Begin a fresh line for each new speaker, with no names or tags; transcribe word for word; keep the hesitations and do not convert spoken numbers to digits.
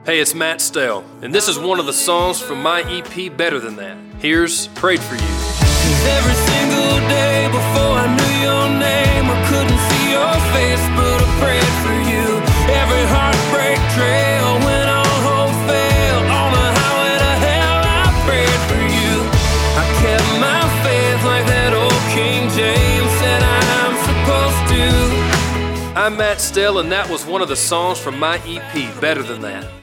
Hey, it's Matt Stell, and this is one of the songs from my E P, Better Than That. Here's Prayed For You.
Every single day before I knew your name, I couldn't see your face, but I prayed for you. Every heartbreak trail when all hope failed, on the highway to hell I prayed for you. I kept my faith like that old King James said I'm supposed to.
I'm Matt Stell, and that was one of the songs from my E P, Better Than That.